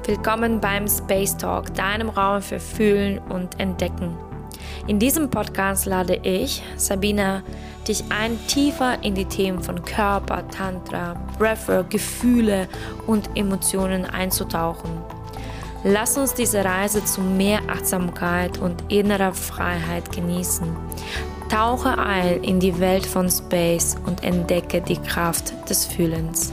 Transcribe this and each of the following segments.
Willkommen beim Space Talk, deinem Raum für Fühlen und Entdecken. In diesem Podcast lade ich, Sabina, dich ein, tiefer in die Themen von Körper, Tantra, Breathwork, Gefühle und Emotionen einzutauchen. Lass uns diese Reise zu mehr Achtsamkeit und innerer Freiheit genießen. Tauche ein in die Welt von Space und entdecke die Kraft des Fühlens.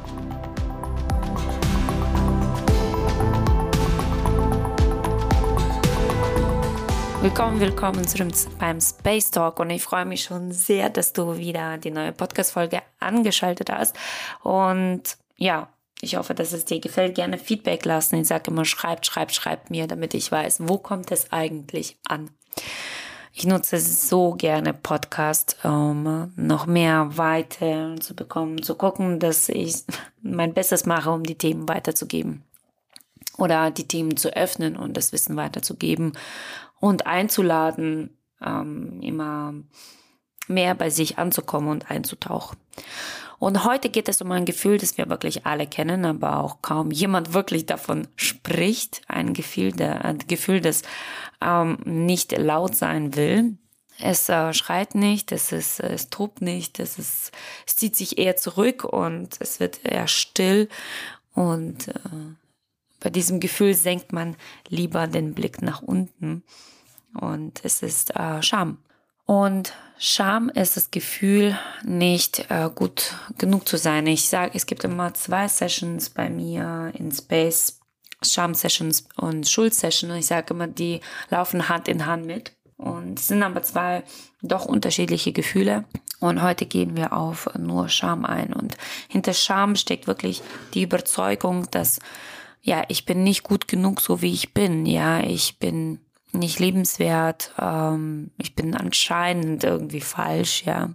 Willkommen beim Space Talk und ich freue mich schon sehr, dass du wieder die neue Podcast-Folge angeschaltet hast und ja, ich hoffe, dass es dir gefällt. Gerne Feedback lassen. Ich sage immer, schreibt mir, damit ich weiß, wo kommt es eigentlich an. Ich nutze so gerne Podcast, um noch mehr Weite zu bekommen, zu gucken, dass ich mein Bestes mache, um die Themen weiterzugeben oder die Themen zu öffnen und das Wissen weiterzugeben und einzuladen, immer mehr bei sich anzukommen und einzutauchen. Und heute geht es um ein Gefühl, das wir wirklich alle kennen, aber auch kaum jemand wirklich davon spricht. Ein Gefühl, das nicht laut sein will. Es schreit nicht, es tobt nicht, es zieht sich eher zurück und es wird eher still. Und bei diesem Gefühl senkt man lieber den Blick nach unten. Und es ist Scham. Und Scham ist das Gefühl, nicht gut genug zu sein. Ich sage, es gibt immer 2 Sessions bei mir in Space, Scham-Sessions und Schuld-Sessions. Ich sage immer, die laufen Hand in Hand mit. Und es sind aber 2 doch unterschiedliche Gefühle. Und heute gehen wir auf nur Scham ein. Und hinter Scham steckt wirklich die Überzeugung, dass, ja, ich bin nicht gut genug, so wie ich bin. Ja, ich bin nicht liebenswert, ich bin anscheinend irgendwie falsch, ja.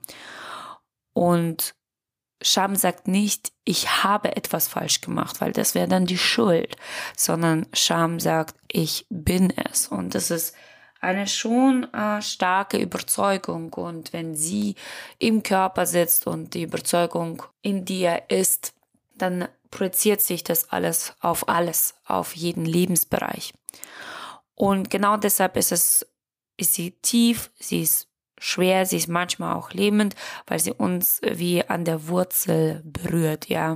Und Scham sagt nicht, ich habe etwas falsch gemacht, weil das wäre dann die Schuld, sondern Scham sagt, ich bin es. Und das ist eine schon starke Überzeugung. Und wenn sie im Körper sitzt und die Überzeugung in dir ist, dann projiziert sich das alles, auf jeden Lebensbereich. Und genau deshalb ist sie tief, sie ist schwer, sie ist manchmal auch lähmend, weil sie uns wie an der Wurzel berührt, ja.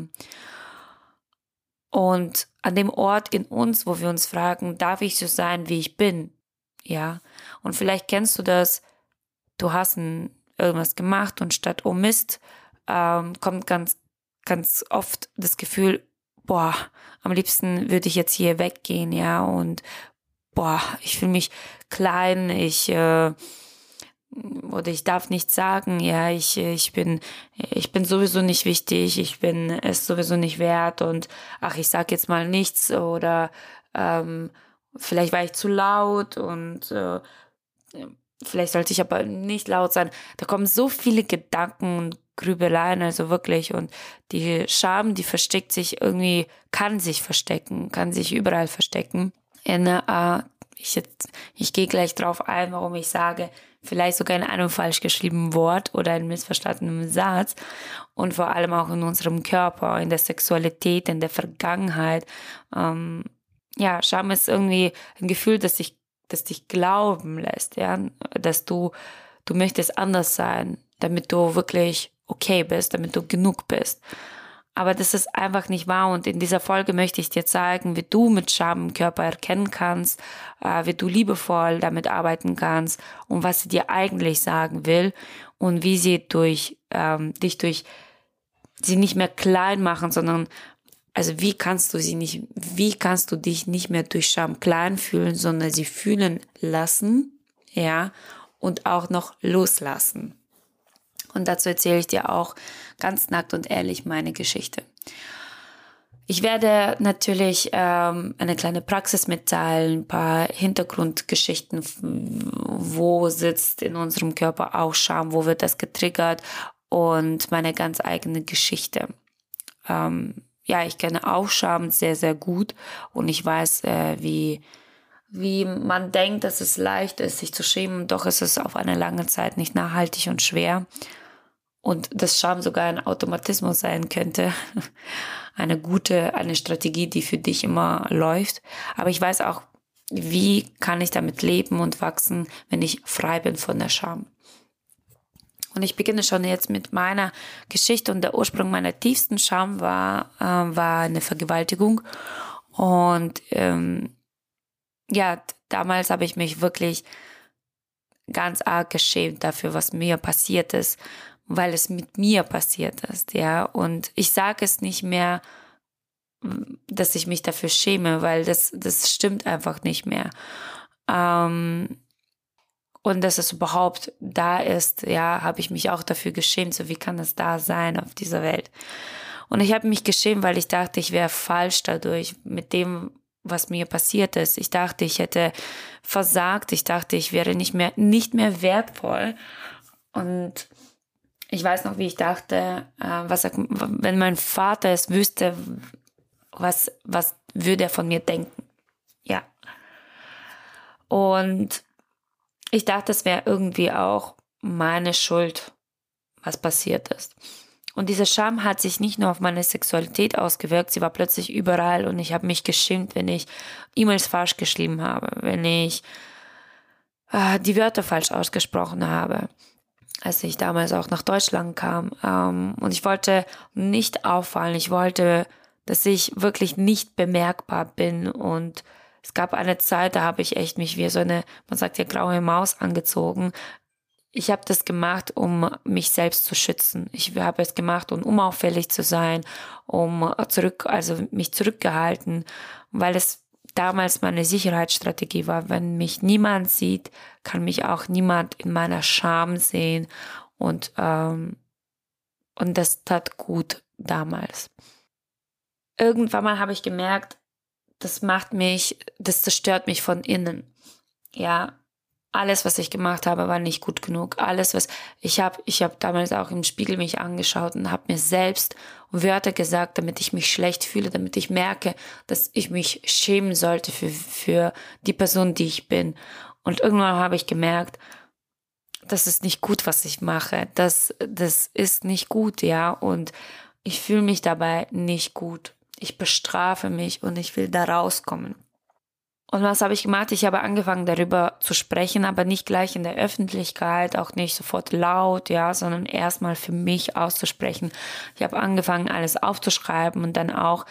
Und an dem Ort in uns, wo wir uns fragen, darf ich so sein, wie ich bin, ja. Und vielleicht kennst du das, du hast irgendwas gemacht und statt oh Mist, kommt ganz oft das Gefühl, boah, am liebsten würde ich jetzt hier weggehen, ja, und ich fühle mich klein, oder ich darf nichts sagen, ja, ich bin sowieso nicht wichtig, ich bin es sowieso nicht wert und ich sag jetzt mal nichts oder vielleicht war ich zu laut und vielleicht sollte ich aber nicht laut sein. Da kommen so viele Gedanken und Grübeleien, also wirklich, und die Scham, die versteckt sich irgendwie, kann sich überall verstecken. Ich gehe gleich drauf ein, warum ich sage, vielleicht sogar in einem falsch geschriebenen Wort oder einem missverstandenen Satz und vor allem auch in unserem Körper, in der Sexualität, in der Vergangenheit. Scham ist irgendwie ein Gefühl, das dich glauben lässt, ja, dass du möchtest anders sein, damit du wirklich okay bist, damit du genug bist. Aber das ist einfach nicht wahr und in dieser Folge möchte ich dir zeigen, wie du mit Scham im Körper erkennen kannst, wie du liebevoll damit arbeiten kannst und was sie dir eigentlich sagen will und wie sie sie nicht mehr klein machen, sondern also wie kannst du dich nicht mehr durch Scham klein fühlen, sondern sie fühlen lassen, ja, und auch noch loslassen. Und dazu erzähle ich dir auch ganz nackt und ehrlich meine Geschichte. Ich werde natürlich eine kleine Praxis mitteilen, ein paar Hintergrundgeschichten, wo sitzt in unserem Körper auch Scham, wo wird das getriggert und meine ganz eigene Geschichte. Ich kenne auch Scham sehr, sehr gut und ich weiß, wie man denkt, dass es leicht ist, sich zu schämen, doch ist es auf eine lange Zeit nicht nachhaltig und schwer. Und dass Scham sogar ein Automatismus sein könnte. eine Strategie, die für dich immer läuft. Aber ich weiß auch, wie kann ich damit leben und wachsen, wenn ich frei bin von der Scham. Und ich beginne schon jetzt mit meiner Geschichte, und der Ursprung meiner tiefsten Scham war eine Vergewaltigung. Und damals habe ich mich wirklich ganz arg geschämt dafür, was mir passiert ist, weil es mit mir passiert ist, ja. Und ich sage es nicht mehr, dass ich mich dafür schäme, weil das stimmt einfach nicht mehr. Und dass es überhaupt da ist, ja, habe ich mich auch dafür geschämt. So, wie kann das da sein auf dieser Welt? Und ich habe mich geschämt, weil ich dachte, ich wäre falsch dadurch mit dem, was mir passiert ist. Ich dachte, ich hätte versagt. Ich dachte, ich wäre nicht mehr wertvoll. Und ich weiß noch, wie ich dachte, wenn mein Vater es wüsste, was würde er von mir denken? Ja. Und ich dachte, es wäre irgendwie auch meine Schuld, was passiert ist. Und diese Scham hat sich nicht nur auf meine Sexualität ausgewirkt, sie war plötzlich überall, und ich habe mich geschämt, wenn ich E-Mails falsch geschrieben habe, wenn ich die Wörter falsch ausgesprochen habe, als ich damals auch nach Deutschland kam. Und ich wollte nicht auffallen, ich wollte, dass ich wirklich nicht bemerkbar bin. Und es gab eine Zeit, da habe ich echt mich wie so eine, man sagt ja, graue Maus angezogen. Ich habe das gemacht, um mich selbst zu schützen. Ich habe es gemacht, um unauffällig zu sein, mich zurückgehalten, weil es damals meine Sicherheitsstrategie war. Wenn mich niemand sieht, kann mich auch niemand in meiner Scham sehen. Und das tat gut damals. Irgendwann mal habe ich gemerkt, das zerstört mich von innen. Ja, alles, was ich gemacht habe, war nicht gut genug. Alles, was ich habe damals auch im Spiegel mich angeschaut und habe mir selbst Wörter gesagt, damit ich mich schlecht fühle, damit ich merke, dass ich mich schämen sollte für die Person, die ich bin. Und irgendwann habe ich gemerkt, das ist nicht gut, was ich mache. Das ist nicht gut, ja. Und ich fühle mich dabei nicht gut. Ich bestrafe mich und ich will da rauskommen. Und was habe ich gemacht? Ich habe angefangen, darüber zu sprechen, aber nicht gleich in der Öffentlichkeit, auch nicht sofort laut, ja, sondern erstmal für mich auszusprechen. Ich habe angefangen, alles aufzuschreiben und dann auch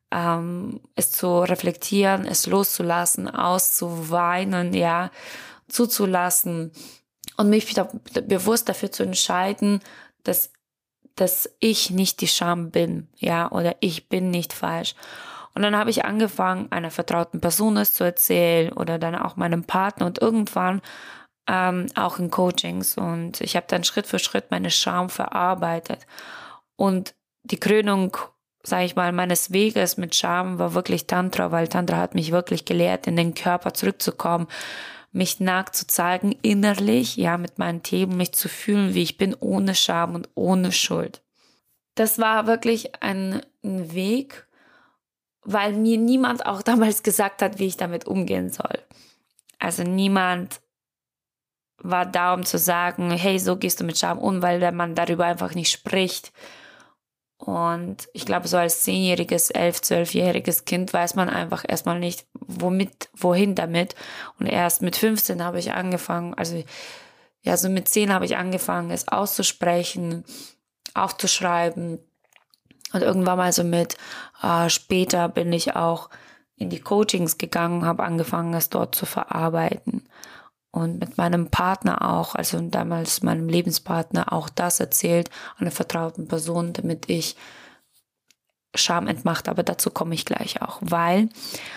es zu reflektieren, es loszulassen, auszuweinen, ja, zuzulassen und mich wieder bewusst dafür zu entscheiden, dass ich nicht die Scham bin, ja, oder ich bin nicht falsch. Und dann habe ich angefangen, einer vertrauten Person es zu erzählen oder dann auch meinem Partner und irgendwann auch in Coachings. Und ich habe dann Schritt für Schritt meine Scham verarbeitet. Und die Krönung, sage ich mal, meines Weges mit Scham war wirklich Tantra, weil Tantra hat mich wirklich gelehrt, in den Körper zurückzukommen, mich nackt zu zeigen, innerlich, ja, mit meinen Themen, mich zu fühlen, wie ich bin, ohne Scham und ohne Schuld. Das war wirklich ein Weg, weil mir niemand auch damals gesagt hat, wie ich damit umgehen soll. Also niemand war da, um zu sagen, hey, so gehst du mit Scham um, weil man darüber einfach nicht spricht. Und ich glaube, so als 10-jähriges, 11-, 12-jähriges Kind weiß man einfach erstmal nicht, wohin damit. Und erst mit 15 habe ich angefangen, so mit 10 habe ich angefangen, es auszusprechen, aufzuschreiben. Und irgendwann mal so später bin ich auch in die Coachings gegangen, habe angefangen, es dort zu verarbeiten. Und mit meinem Partner auch, also damals meinem Lebenspartner, auch das erzählt, einer vertrauten Person, damit ich Scham entmacht. Aber dazu komme ich gleich auch, weil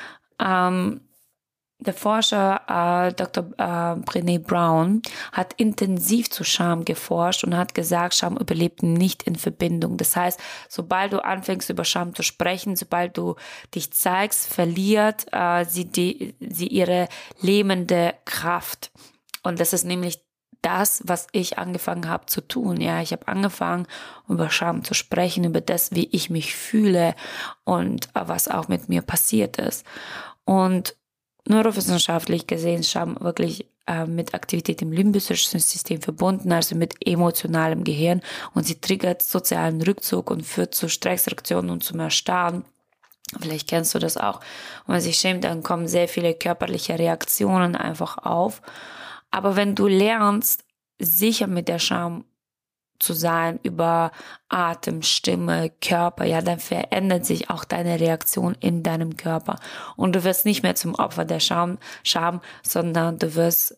der Forscher Dr. Brené Brown hat intensiv zu Scham geforscht und hat gesagt, Scham überlebt nicht in Verbindung. Das heißt, sobald du anfängst, über Scham zu sprechen, sobald du dich zeigst, verliert sie ihre lähmende Kraft. Und das ist nämlich das, was ich angefangen habe zu tun. Ja, ich habe angefangen, über Scham zu sprechen, über das, wie ich mich fühle und was auch mit mir passiert ist. Und neurowissenschaftlich gesehen ist Scham wirklich mit Aktivität im limbischen System verbunden, also mit emotionalem Gehirn, und sie triggert sozialen Rückzug und führt zu Stressreaktionen und zum Erstarren. Vielleicht kennst du das auch. Wenn man sich schämt, dann kommen sehr viele körperliche Reaktionen einfach auf. Aber wenn du lernst, sicher mit der Scham zu sein über Atem, Stimme, Körper, ja, dann verändert sich auch deine Reaktion in deinem Körper. Und du wirst nicht mehr zum Opfer der Scham, sondern du wirst,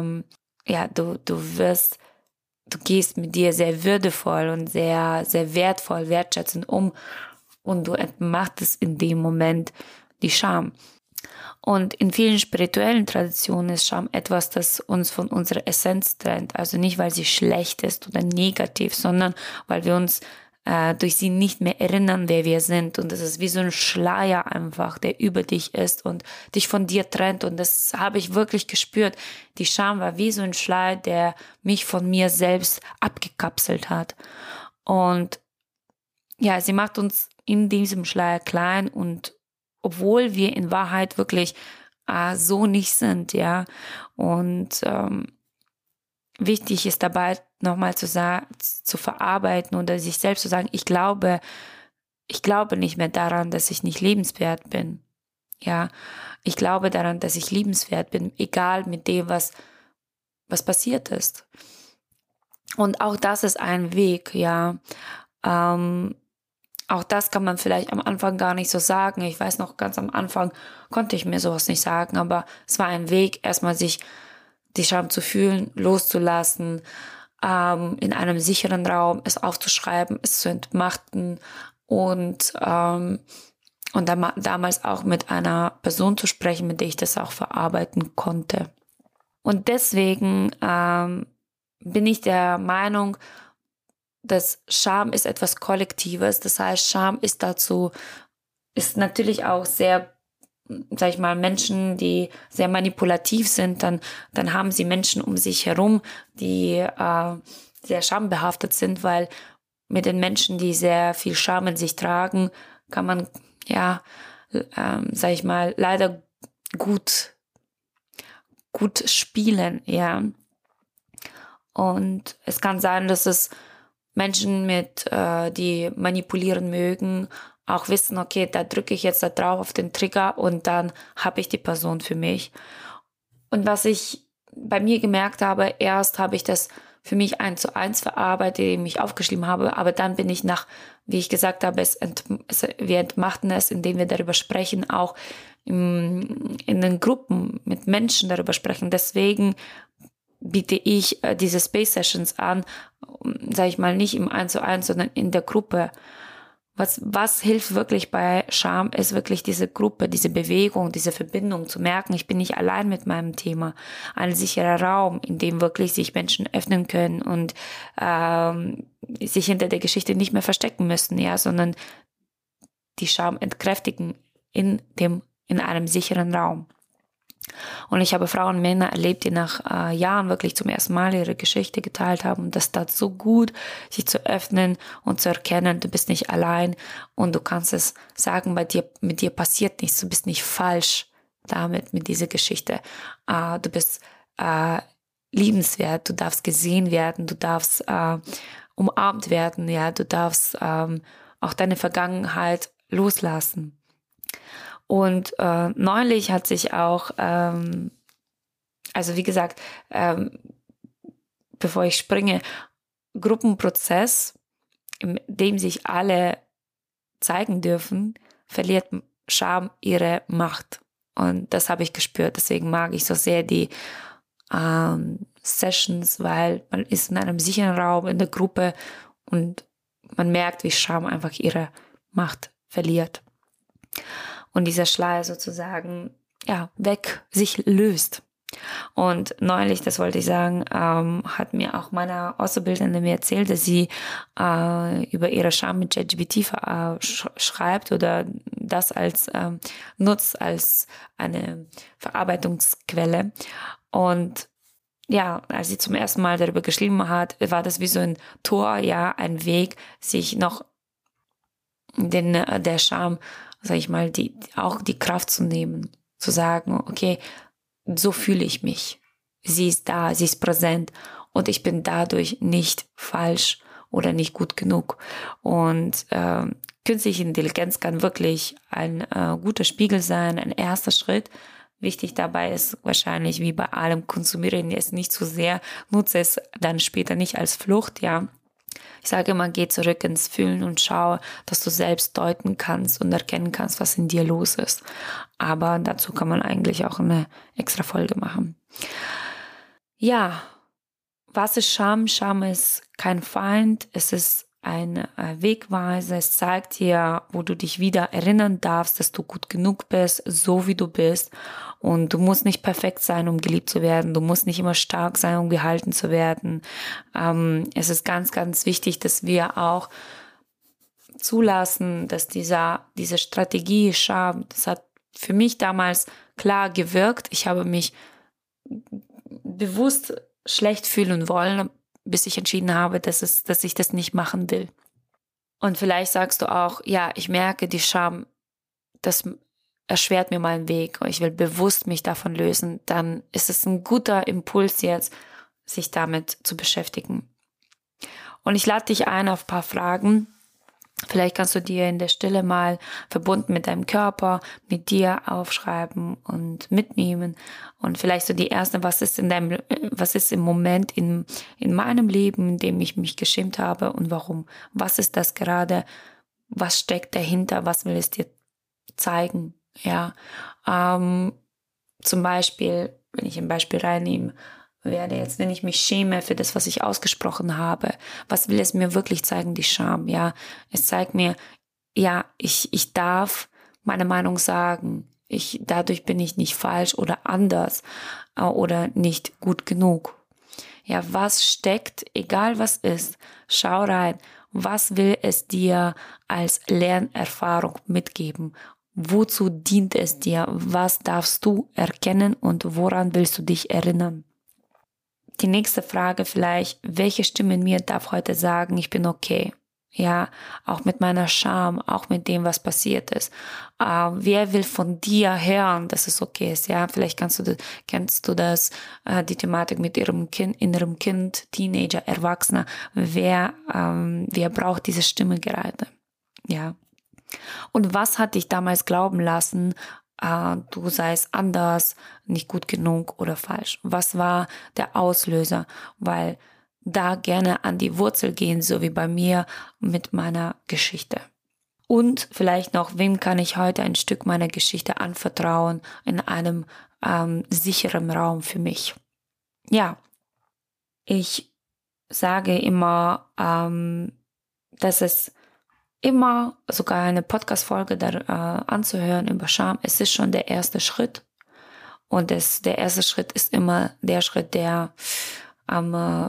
du gehst mit dir sehr würdevoll und sehr, sehr wertvoll, wertschätzend um, und du entmachtest in dem Moment die Scham. Und in vielen spirituellen Traditionen ist Scham etwas, das uns von unserer Essenz trennt. Also nicht, weil sie schlecht ist oder negativ, sondern weil wir uns durch sie nicht mehr erinnern, wer wir sind. Und das ist wie so ein Schleier einfach, der über dich ist und dich von dir trennt. Und das habe ich wirklich gespürt. Die Scham war wie so ein Schleier, der mich von mir selbst abgekapselt hat. Und ja, sie macht uns in diesem Schleier klein, und obwohl wir in Wahrheit wirklich so nicht sind, ja. Und wichtig ist dabei nochmal zu verarbeiten oder sich selbst zu sagen, ich glaube nicht mehr daran, dass ich nicht liebenswert bin. Ja, ich glaube daran, dass ich liebenswert bin, egal mit dem, was passiert ist. Und auch das ist ein Weg, ja. Auch das kann man vielleicht am Anfang gar nicht so sagen. Ich weiß noch, ganz am Anfang konnte ich mir sowas nicht sagen, aber es war ein Weg, erstmal sich die Scham zu fühlen, loszulassen, in einem sicheren Raum es aufzuschreiben, es zu entmachten und damals auch mit einer Person zu sprechen, mit der ich das auch verarbeiten konnte. Und deswegen bin ich der Meinung, dass Scham ist etwas Kollektives. Das heißt, Scham ist natürlich auch sehr, sag ich mal, Menschen, die sehr manipulativ sind, dann haben sie Menschen um sich herum, die sehr schambehaftet sind, weil mit den Menschen, die sehr viel Scham in sich tragen, kann man, sag ich mal, leider gut spielen, ja. Und es kann sein, dass es Menschen die manipulieren mögen, auch wissen, okay, da drücke ich jetzt da drauf auf den Trigger und dann habe ich die Person für mich. Und was ich bei mir gemerkt habe, erst habe ich das für mich 1:1 verarbeitet, indem ich aufgeschrieben habe, aber dann bin ich wie ich gesagt habe, wir entmachten es, indem wir darüber sprechen, auch in den Gruppen mit Menschen darüber sprechen. Deswegen biete ich diese Space Sessions an, sage ich mal, nicht im 1:1, sondern in der Gruppe. Was hilft wirklich bei Scham, ist wirklich diese Gruppe, diese Bewegung, diese Verbindung, zu merken, ich bin nicht allein mit meinem Thema. Ein sicherer Raum, in dem wirklich sich Menschen öffnen können und sich hinter der Geschichte nicht mehr verstecken müssen, ja, sondern die Scham entkräftigen in einem sicheren Raum. Und ich habe Frauen und Männer erlebt, die nach Jahren wirklich zum ersten Mal ihre Geschichte geteilt haben. Und das tat so gut, sich zu öffnen und zu erkennen, du bist nicht allein und du kannst es sagen, mit dir passiert nichts, du bist nicht falsch mit dieser Geschichte. Du bist liebenswert, du darfst gesehen werden, du darfst umarmt werden, ja, du darfst auch deine Vergangenheit loslassen. Und neulich hat sich auch, also wie gesagt, bevor ich springe, Gruppenprozess, in dem sich alle zeigen dürfen, verliert Scham ihre Macht. Und das habe ich gespürt. Deswegen mag ich so sehr die Sessions, weil man ist in einem sicheren Raum, in der Gruppe, und man merkt, wie Scham einfach ihre Macht verliert. Und dieser Schleier sozusagen, sich löst. Und neulich, das wollte ich sagen, hat mir auch meine Auszubildende mir erzählt, dass sie über ihre Scham mit ChatGPT schreibt oder das nutzt als eine Verarbeitungsquelle. Und ja, als sie zum ersten Mal darüber geschrieben hat, war das wie so ein Tor, ja, ein Weg, sich noch der Scham, sag ich mal, auch die Kraft zu nehmen, zu sagen, okay, so fühle ich mich. sie ist da, sie ist präsent und ich bin dadurch nicht falsch oder nicht gut genug. Und künstliche Intelligenz kann wirklich ein guter Spiegel sein, ein erster Schritt. Wichtig dabei ist wahrscheinlich, wie bei allem, konsumieren es nicht zu sehr, nutze es dann später nicht als Flucht, ja. Ich sage immer, geh zurück ins Fühlen und schau, dass du selbst deuten kannst und erkennen kannst, was in dir los ist. Aber dazu kann man eigentlich auch eine extra Folge machen. Ja, was ist Scham? Scham ist kein Feind, es ist eine Wegweise, es zeigt dir, wo du dich wieder erinnern darfst, dass du gut genug bist, so wie du bist. Und du musst nicht perfekt sein, um geliebt zu werden. Du musst nicht immer stark sein, um gehalten zu werden. Es ist ganz, ganz wichtig, dass wir auch zulassen, dass diese Strategie Scham, das hat für mich damals klar gewirkt. Ich habe mich bewusst schlecht fühlen wollen, bis ich entschieden habe, dass ich das nicht machen will. Und vielleicht sagst du auch, ja, ich merke die Scham, das erschwert mir meinen Weg und ich will bewusst mich davon lösen, dann ist es ein guter Impuls jetzt, sich damit zu beschäftigen. Und ich lade dich ein auf ein paar Fragen. Vielleicht kannst du dir in der Stille mal verbunden mit deinem Körper, mit dir aufschreiben und mitnehmen. Und vielleicht so die erste, was ist im Moment in meinem Leben, in dem ich mich geschämt habe und warum? Was ist das gerade? Was steckt dahinter? Was will es dir zeigen? Ja, zum Beispiel, wenn ich ein Beispiel reinnehme, werde jetzt, wenn ich mich schäme für das, was ich ausgesprochen habe, was will es mir wirklich zeigen, die Scham, ja, es zeigt mir, ja, ich darf meine Meinung sagen, dadurch bin ich nicht falsch oder anders oder nicht gut genug. Ja, was steckt, egal was ist, schau rein, was will es dir als Lernerfahrung mitgeben? Wozu dient es dir? Was darfst du erkennen und woran willst du dich erinnern? Die nächste Frage vielleicht, welche Stimme in mir darf heute sagen, ich bin okay? Ja, auch mit meiner Scham, auch mit dem, was passiert ist. Wer will von dir hören, dass es okay ist? Ja, vielleicht kennst du das, die Thematik mit ihrem inneren Kind, Teenager, Erwachsener. Wer braucht diese Stimme gerade? Ja. Und was hat dich damals glauben lassen, du seist anders, nicht gut genug oder falsch? Was war der Auslöser? Weil da gerne an die Wurzel gehen, so wie bei mir mit meiner Geschichte. Und vielleicht noch, wem kann ich heute ein Stück meiner Geschichte anvertrauen in einem sicheren Raum für mich? Ja, ich sage immer, dass es immer sogar eine Podcast-Folge anzuhören über Scham, es ist schon der erste Schritt. Und der erste Schritt ist immer der Schritt, der am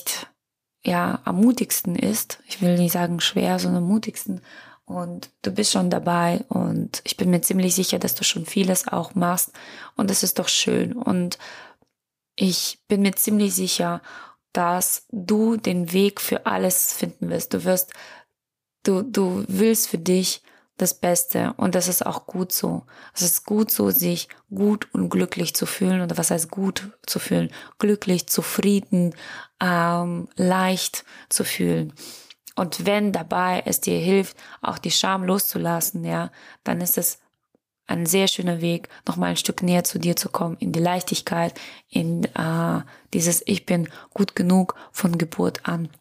mutigsten ist. Ich will nicht sagen schwer, sondern mutigsten. Und du bist schon dabei und ich bin mir ziemlich sicher, dass du schon vieles auch machst. Und das ist doch schön. Und ich bin mir ziemlich sicher, dass du den Weg für alles finden wirst. Du willst für dich das Beste und das ist auch gut so. Es ist gut so, sich gut und glücklich zu fühlen. Oder was heißt gut zu fühlen? Glücklich, zufrieden, leicht zu fühlen. Und wenn dabei es dir hilft, auch die Scham loszulassen, ja, dann ist es ein sehr schöner Weg, nochmal ein Stück näher zu dir zu kommen, in die Leichtigkeit, in dieses Ich bin gut genug von Geburt an.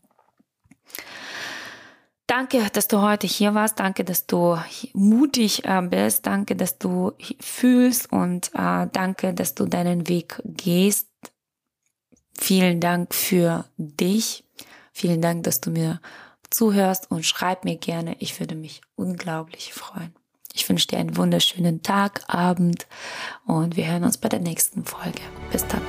Danke, dass du heute hier warst. Danke, dass du mutig bist. Danke, dass du fühlst und danke, dass du deinen Weg gehst. Vielen Dank für dich. Vielen Dank, dass du mir zuhörst und schreib mir gerne. Ich würde mich unglaublich freuen. Ich wünsche dir einen wunderschönen Tag, Abend und wir hören uns bei der nächsten Folge. Bis dann.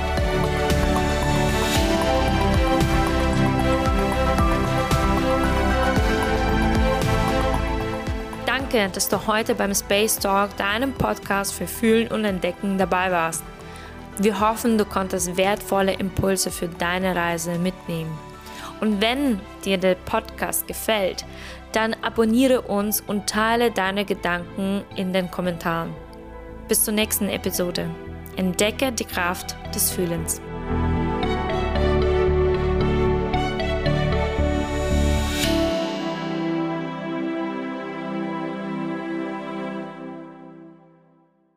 Danke, dass du heute beim Space Talk, deinem Podcast für Fühlen und Entdecken, dabei warst. Wir hoffen, du konntest wertvolle Impulse für deine Reise mitnehmen. Und wenn dir der Podcast gefällt, dann abonniere uns und teile deine Gedanken in den Kommentaren. Bis zur nächsten Episode. Entdecke die Kraft des Fühlens.